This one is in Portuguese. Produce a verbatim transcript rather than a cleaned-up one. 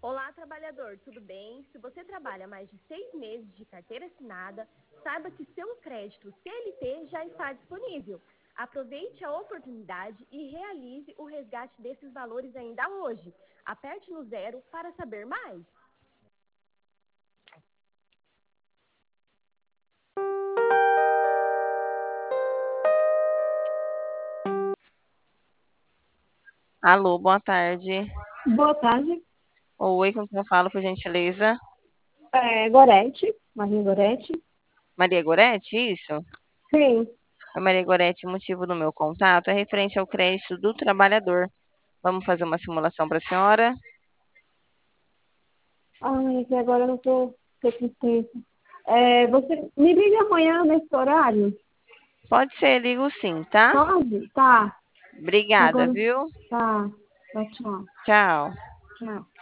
Olá, trabalhador, tudo bem? Se você trabalha mais de seis meses de carteira assinada, saiba que seu crédito C L T já está disponível. Aproveite a oportunidade e realize o resgate desses valores ainda hoje. Aperte no zero para saber mais. Alô, boa tarde. Boa tarde. Oi, com quem eu falo, por gentileza? É, Gorete, Marinha Gorete. Maria Gorete, isso? Sim. Oi, Maria Gorete, o motivo do meu contato é referente ao crédito do trabalhador. Vamos fazer uma simulação para a senhora? Ai, que agora eu não tô, tô com tempo. É, você me liga amanhã nesse horário? Pode ser, ligo sim, tá? Pode? Tá. Obrigada, Agora viu? tá. Tchau, tchau. Tchau. Tchau.